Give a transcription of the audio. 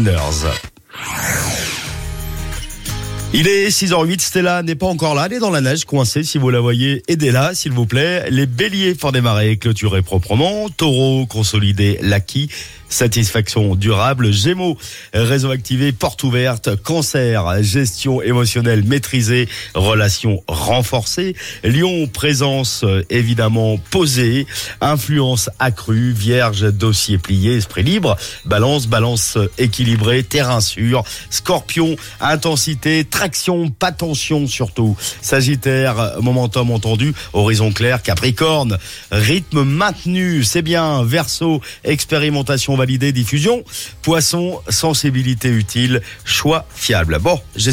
Wonders. Il est 6h08, Stella n'est pas encore là, elle est dans la neige, coincée. Si vous la voyez, aidez-la, s'il vous plaît. Les béliers font démarrer, clôturer proprement. Taureau, consolider l'acquis. Satisfaction durable. Gémeaux, réseau activé, porte ouverte. Cancer, gestion émotionnelle maîtrisée, relations renforcées. Lion, présence évidemment posée, influence accrue. Vierge, dossier plié, esprit libre. Balance équilibrée, terrain sûr. Scorpion, intensité, traction, pas tension surtout. Sagittaire, momentum entendu, horizon clair. Capricorne, rythme maintenu, c'est bien. Verseau, expérimentation validée, diffusion. Poisson, sensibilité utile, choix fiable. Bon,